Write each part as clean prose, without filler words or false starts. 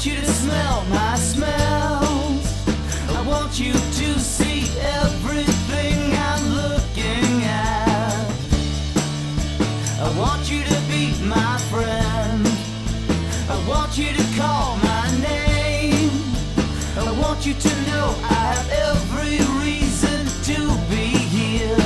want you to smell my smells. I want you to see everything I'm looking at. I want you to be my friend. I want you to call my name. I want you to know I have every reason to be here.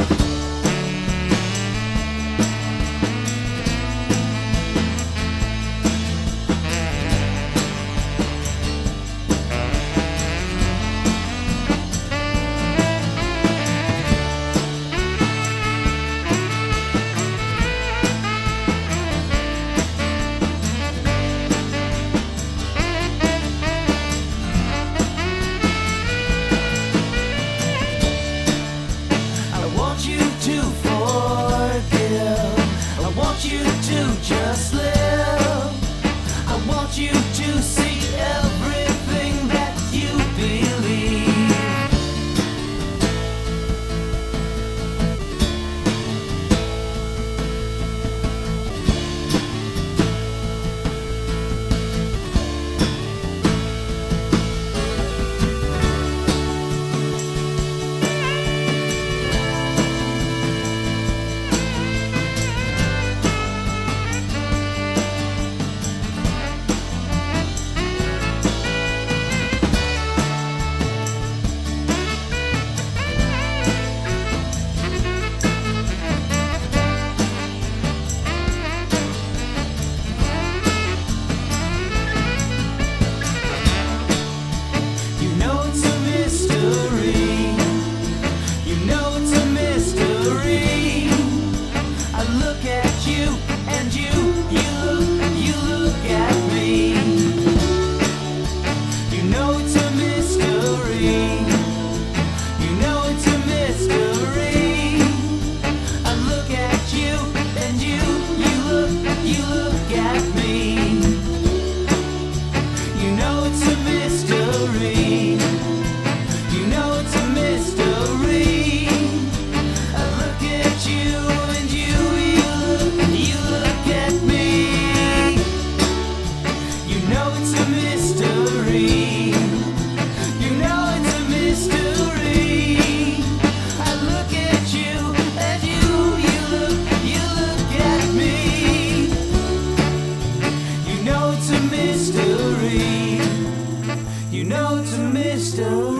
Just live. I want you to see everything that you believe. You know it's a mystery.